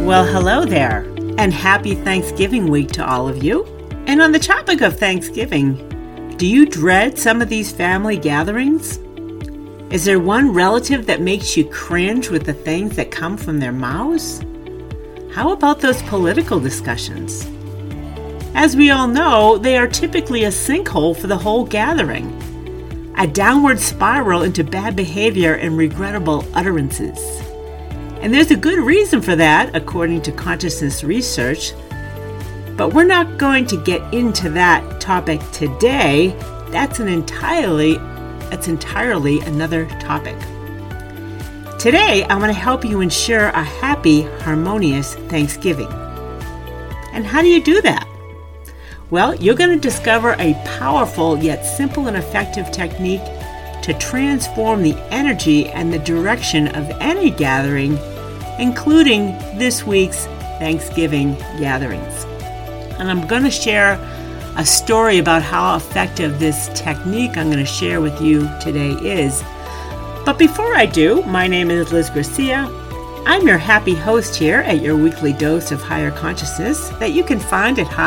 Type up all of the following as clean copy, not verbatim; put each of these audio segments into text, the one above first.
Well, hello there, and happy Thanksgiving week to all of you. And on the topic of Thanksgiving, do you dread some of these family gatherings? Is there one relative that makes you cringe with the things that come from their mouths? How about those political discussions? As we all know, they are typically a sinkhole for the whole gathering, a downward spiral into bad behavior and regrettable utterances. And there's a good reason for that, according to consciousness research. But we're not going to get into that topic today. That's entirely another topic. Today, I want to help you ensure a happy, harmonious Thanksgiving. And how do you do that? Well, you're going to discover a powerful yet simple and effective technique to transform the energy and the direction of any gathering, including this week's Thanksgiving gatherings. And I'm going to share a story about how effective this technique I'm going to share with you today is. But before I do, my name is Liz Garcia. I'm your happy host here at your weekly dose of higher consciousness that you can find at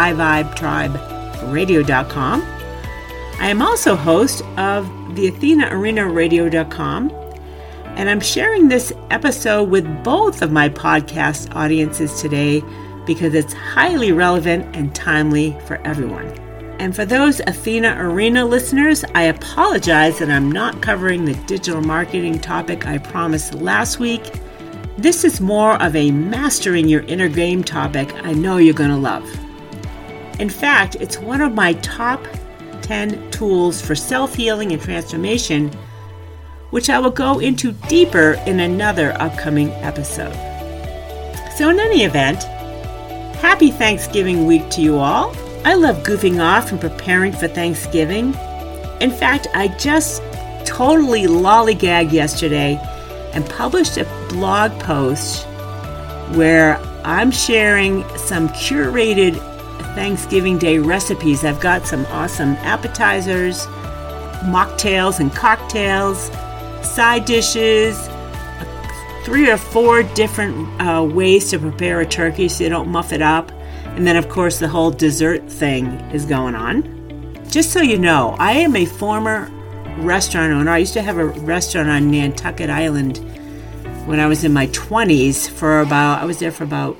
highvibetriberadio.com. I am also host of the AthenaArenaRadio.com, and I'm sharing this episode with both of my podcast audiences today because it's highly relevant and timely for everyone. And for those Athena Arena listeners, I apologize that I'm not covering the digital marketing topic I promised last week. This is more of a mastering your inner game topic I know you're going to love. In fact, it's one of my top 10 tools for self-healing and transformation, which I will go into deeper in another upcoming episode. So in any event, happy Thanksgiving week to you all. I love goofing off and preparing for Thanksgiving. In fact, I just totally lollygagged yesterday and published a blog post where I'm sharing some curated Thanksgiving Day recipes. I've got some awesome appetizers, mocktails and cocktails, side dishes, 3 or 4 different ways to prepare a turkey so you don't muff it up. And then, of course, the whole dessert thing is going on. Just so you know, I am a former restaurant owner. I used to have a restaurant on Nantucket Island when I was in my 20s I was there for about,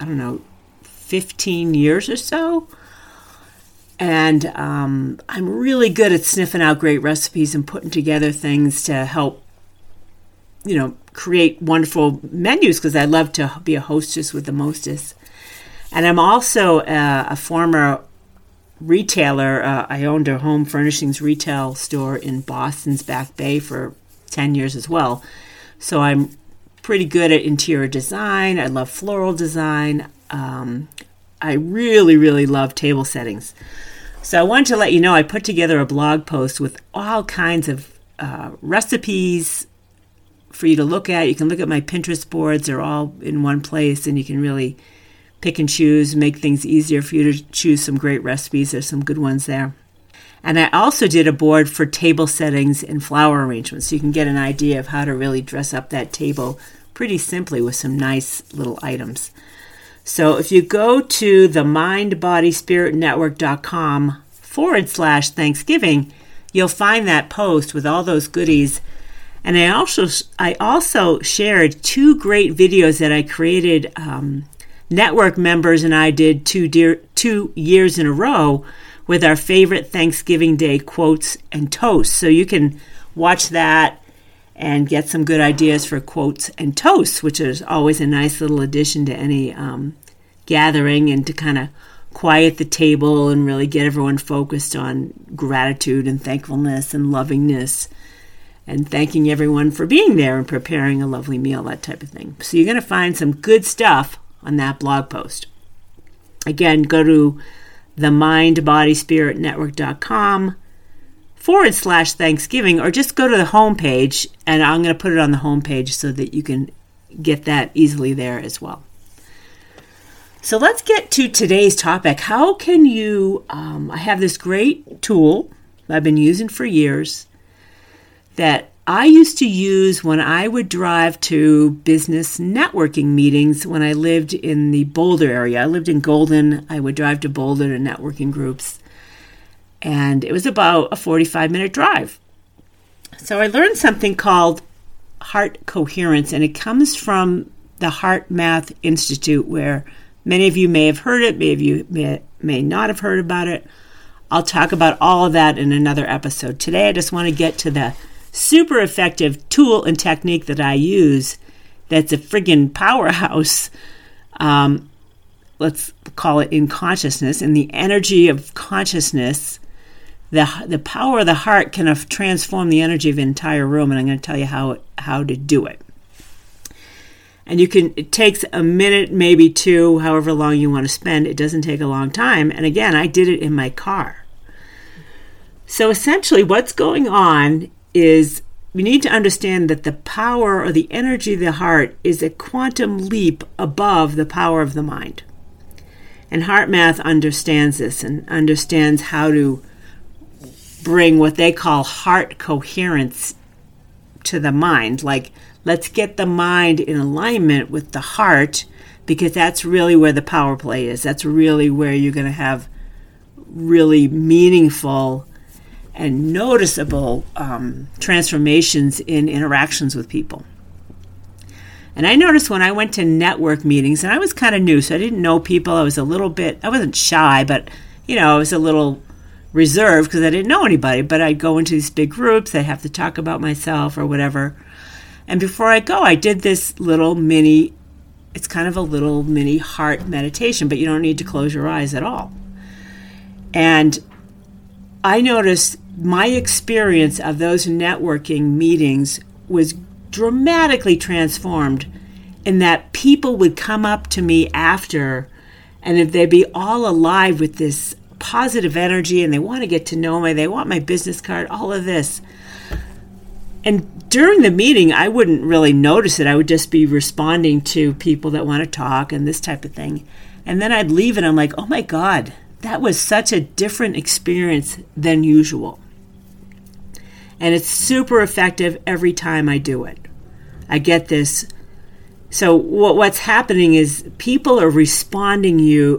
15 years or so. And I'm really good at sniffing out great recipes and putting together things to help, create wonderful menus because I love to be a hostess with the mostest. And I'm also a former retailer. I owned a home furnishings retail store in Boston's Back Bay for 10 years as well. So I'm pretty good at interior design. I love floral design. I really, really love table settings. So I wanted to let you know I put together a blog post with all kinds of recipes for you to look at. You can look at my Pinterest boards. They're all in one place, and you can really pick and choose, make things easier for you to choose some great recipes. There's some good ones there. And I also did a board for table settings and flower arrangements, so you can get an idea of how to really dress up that table pretty simply with some nice little items. So if you go to the mindbodyspiritnetwork.com/Thanksgiving, you'll find that post with all those goodies. And I also shared 2 great videos that I created. Network members and I did 2 years in a row with our favorite Thanksgiving Day quotes and toasts. So you can watch that and get some good ideas for quotes and toasts, which is always a nice little addition to any gathering and to kind of quiet the table and really get everyone focused on gratitude and thankfulness and lovingness and thanking everyone for being there and preparing a lovely meal, that type of thing. So you're going to find some good stuff on that blog post. Again, go to the mindbodyspiritnetwork.com/Thanksgiving, or just go to the homepage, and I'm going to put it on the homepage so that you can get that easily there as well. So let's get to today's topic. How can you, I have this great tool I've been using for years that I used to use when I would drive to business networking meetings when I lived in the Boulder area. I lived in Golden. I would drive to Boulder to networking groups. And it was about a 45-minute drive. So I learned something called heart coherence, and it comes from the HeartMath Institute, where many of you may have heard it, many of you may not have heard about it. I'll talk about all of that in another episode. Today, I just want to get to the super effective tool and technique that I use that's a friggin' powerhouse. Let's call it in consciousness. And the energy of consciousness, the power of the heart can transform the energy of an entire room. And I'm going to tell you how to do it. And it takes a minute, maybe two, however long you want to spend. It doesn't take a long time. And again, I did it in my car. So essentially what's going on is we need to understand that the power or the energy of the heart is a quantum leap above the power of the mind. And HeartMath understands this and understands how to bring what they call heart coherence to the mind. Like, let's get the mind in alignment with the heart, because that's really where the power play is. That's really where you're going to have really meaningful and noticeable transformations in interactions with people. And I noticed when I went to network meetings, and I was kind of new, so I didn't know people. I wasn't shy, but, I was a little reserved because I didn't know anybody. But I'd go into these big groups, I'd have to talk about myself or whatever. And before I go, I did this it's kind of a little mini heart meditation, but you don't need to close your eyes at all. And I noticed my experience of those networking meetings was dramatically transformed in that people would come up to me after, and if they'd be all alive with this positive energy and they want to get to know me, they want my business card, all of this. And during the meeting, I wouldn't really notice it. I would just be responding to people that want to talk and this type of thing. And then I'd leave and I'm like, oh my God, that was such a different experience than usual. And it's super effective every time I do it. I get this. So what's happening is people are responding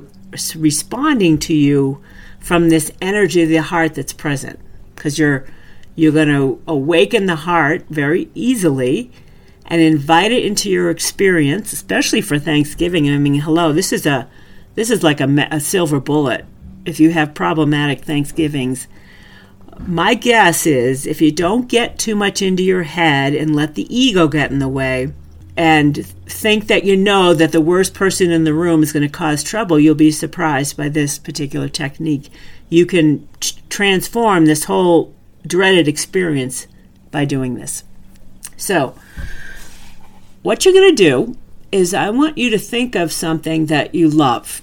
to you from this energy of the heart that's present, because you're going to awaken the heart very easily and invite it into your experience, especially for Thanksgiving. I mean, hello, this is like a silver bullet. If you have problematic Thanksgivings, my guess is if you don't get too much into your head and let the ego get in the way and think that that the worst person in the room is going to cause trouble, you'll be surprised by this particular technique. You can transform this whole dreaded experience by doing this. So, what you're going to do is I want you to think of something that you love.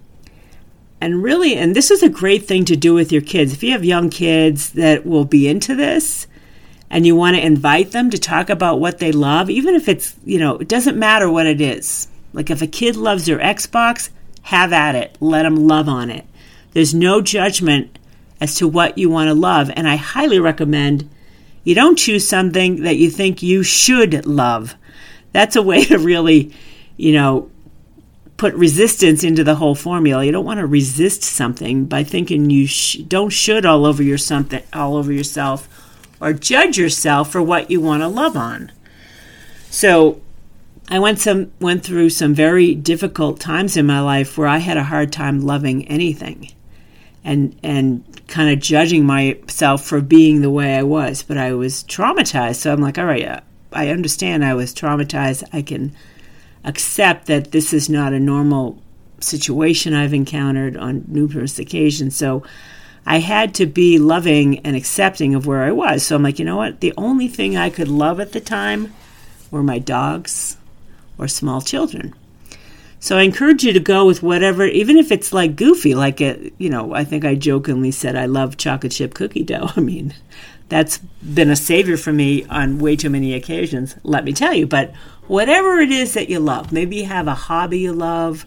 And this is a great thing to do with your kids. If you have young kids that will be into this and you want to invite them to talk about what they love, even if it's, it doesn't matter what it is. Like if a kid loves their Xbox, have at it. Let them love on it. There's no judgment as to what you want to love. And I highly recommend you don't choose something that you think you should love. That's a way to really, put resistance into the whole formula. You don't want to resist something by thinking you don't should all over yourself or judge yourself for what you want to love on. So I went through some very difficult times in my life where I had a hard time loving anything and kind of judging myself for being the way I was, but I was traumatized. So I'm like, all right, I understand I was traumatized. I can accept that this is not a normal situation I've encountered on numerous occasions. So I had to be loving and accepting of where I was. So I'm like, you know what? The only thing I could love at the time were my dogs or small children. So I encourage you to go with whatever, even if it's like goofy, like, I think I jokingly said I love chocolate chip cookie dough. I mean, that's been a savior for me on way too many occasions, let me tell you. But whatever it is that you love, maybe you have a hobby you love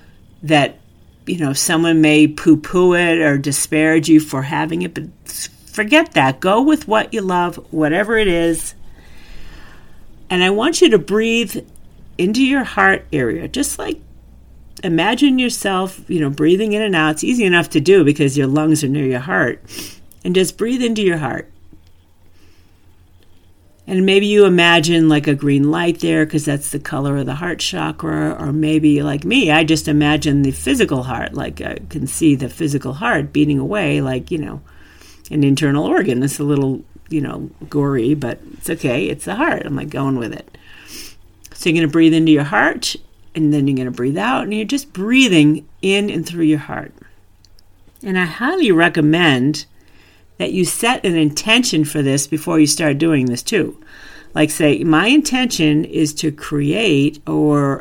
that, someone may poo-poo it or disparage you for having it, but forget that. Go with what you love, whatever it is. And I want you to breathe into your heart area. Just like imagine yourself, breathing in and out. It's easy enough to do because your lungs are near your heart. And just breathe into your heart. And maybe you imagine like a green light there because that's the color of the heart chakra. Or maybe like me, I just imagine the physical heart. Like I can see the physical heart beating away like, an internal organ. It's a little, gory, but it's okay. It's the heart. I'm like going with it. So you're going to breathe into your heart and then you're going to breathe out. And you're just breathing in and through your heart. And I highly recommend that you set an intention for this before you start doing this too. Like say, my intention is to create or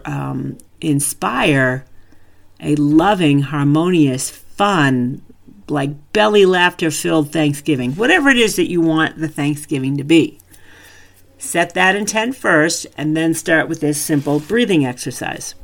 inspire a loving, harmonious, fun, like belly laughter-filled Thanksgiving. Whatever it is that you want the Thanksgiving to be. Set that intent first and then start with this simple breathing exercise.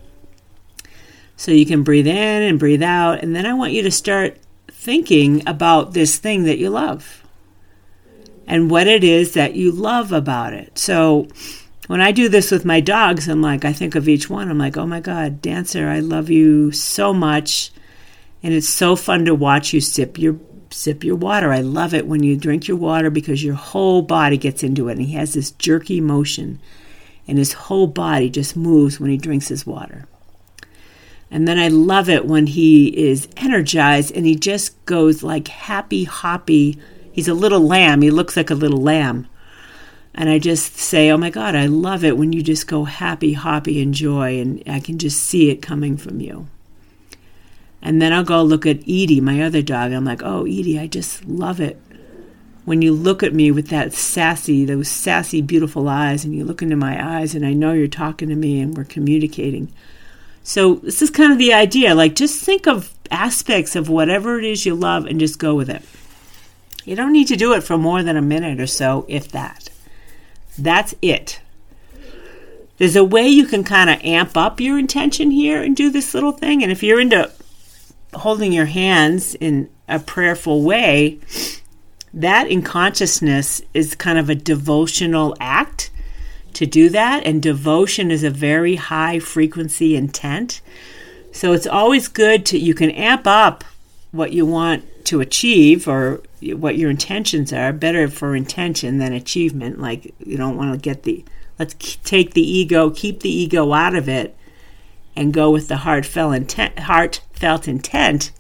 So you can breathe in and breathe out, and then I want you to start thinking about this thing that you love and what it is that you love about it. So when I do this with my dogs, I think of each one. I'm like, oh my God, Dancer, I love you so much. And it's so fun to watch you sip your water. I love it when you drink your water because your whole body gets into it. And he has this jerky motion and his whole body just moves when he drinks his water. And then I love it when he is energized and he just goes like happy, hoppy. He's a little lamb. He looks like a little lamb. And I just say, oh my God, I love it when you just go happy, hoppy, and joy. And I can just see it coming from you. And then I'll go look at Edie, my other dog. And I'm like, oh, Edie, I just love it when you look at me with those sassy, beautiful eyes. And you look into my eyes and I know you're talking to me and we're communicating. So this is kind of the idea, like just think of aspects of whatever it is you love and just go with it. You don't need to do it for more than a minute or so, if that. That's it. There's a way you can kind of amp up your intention here and do this little thing. And if you're into holding your hands in a prayerful way, that in consciousness is kind of a devotional act. To do that, and devotion is a very high frequency intent. So it's always good you can amp up what you want to achieve or what your intentions are. Better for intention than achievement. Like you don't want to let's take the ego, keep the ego out of it, and go with the heartfelt intent.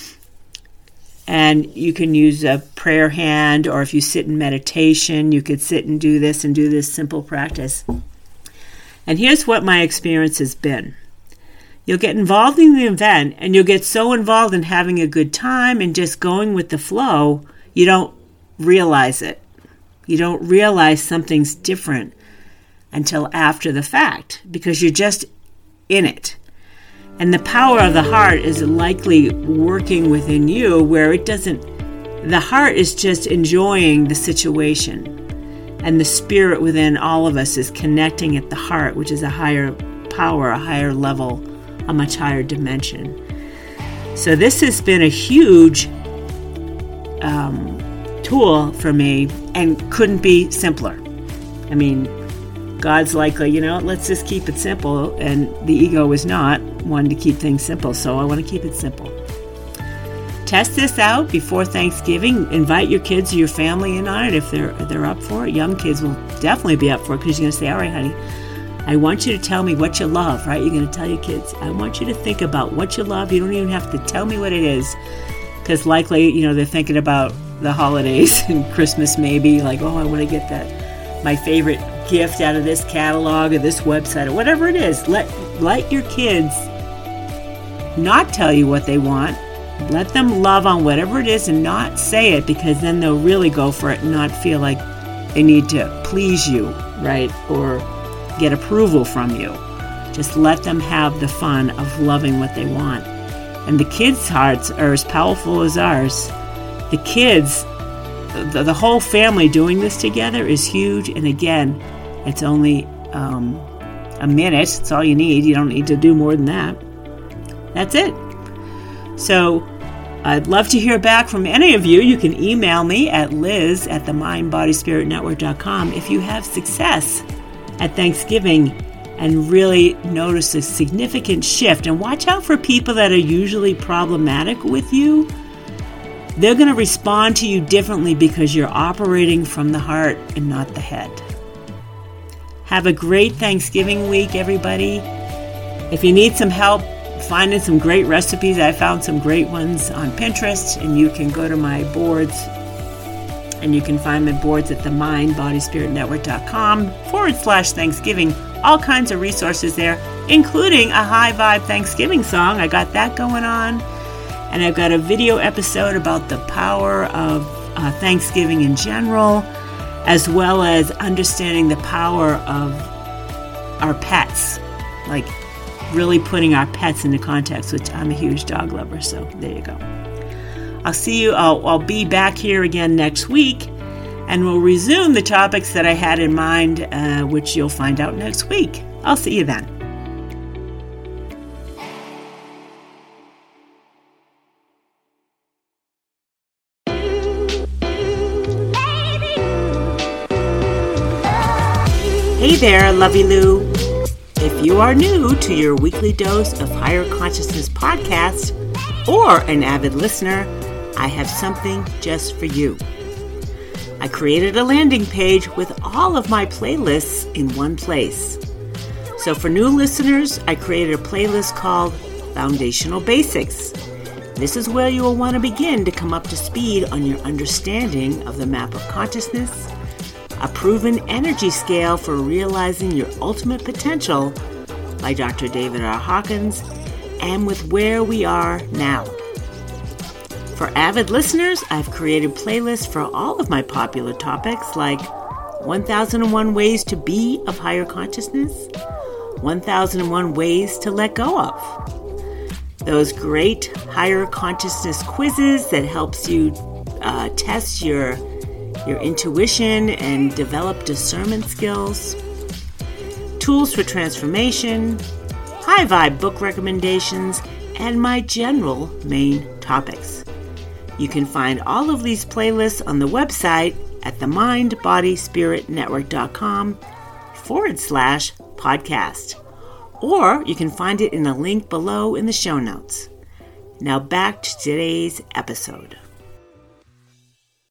And you can use a prayer hand, or if you sit in meditation, you could sit and do this simple practice. And here's what my experience has been. You'll get involved in the event, and you'll get so involved in having a good time and just going with the flow, you don't realize it. You don't realize something's different until after the fact, because you're just in it. And the power of the heart is likely working within you where the heart is just enjoying the situation. And the spirit within all of us is connecting at the heart, which is a higher power, a higher level, a much higher dimension. So this has been a huge tool for me and couldn't be simpler. I mean, God's likely, let's just keep it simple. And the ego is not one to keep things simple. So I want to keep it simple. Test this out before Thanksgiving. Invite your kids or your family in on it if they're up for it. Young kids will definitely be up for it because you're going to say, all right, honey, I want you to tell me what you love, right? You're going to tell your kids, I want you to think about what you love. You don't even have to tell me what it is because likely, they're thinking about the holidays and Christmas maybe. Like, oh, I want to get my favorite gift out of this catalog or this website or whatever it is. Let your kids not tell you what they want. Let them love on whatever it is and not say it, because then they'll really go for it and not feel like they need to please you, right? Or get approval from you. Just let them have the fun of loving what they want. And the kids' hearts are as powerful as ours. The kids, the whole family doing this together is huge. And again, it's only a minute. It's all you need. You don't need to do more than that. That's it. So I'd love to hear back from any of you. You can email me at liz@themindbodyspiritnetwork.com if you have success at Thanksgiving and really notice a significant shift. And watch out for people that are usually problematic with you. They're going to respond to you differently because you're operating from the heart and not the head. Have a great Thanksgiving week, everybody. If you need some help finding some great recipes, I found some great ones on Pinterest, and you can go to my boards, and you can find my boards at themindbodyspiritnetwork.com/Thanksgiving. All kinds of resources there, including a high vibe Thanksgiving song. I got that going on. And I've got a video episode about the power of Thanksgiving in general, as well as understanding the power of our pets, like really putting our pets into context, which I'm a huge dog lover, so there you go. I'll see you. I'll be back here again next week, and we'll resume the topics that I had in mind, which you'll find out next week. I'll see you then. Hey there, Lovey Lou. If you are new to your weekly dose of Higher Consciousness podcast or an avid listener, I have something just for you. I created a landing page with all of my playlists in one place. So for new listeners, I created a playlist called Foundational Basics. This is where you will want to begin to come up to speed on your understanding of the map of consciousness, a proven energy scale for realizing your ultimate potential by Dr. David R. Hawkins, and with where we are now. For avid listeners, I've created playlists for all of my popular topics like 1001 Ways to Be of Higher Consciousness, 1001 Ways to Let Go of. Those great higher consciousness quizzes that helps you test your intuition and develop discernment skills, tools for transformation, high vibe book recommendations, and my general main topics. You can find all of these playlists on the website at themindbodyspiritnetwork.com/podcast, or you can find it in a link below in the show notes. Now back to today's episode.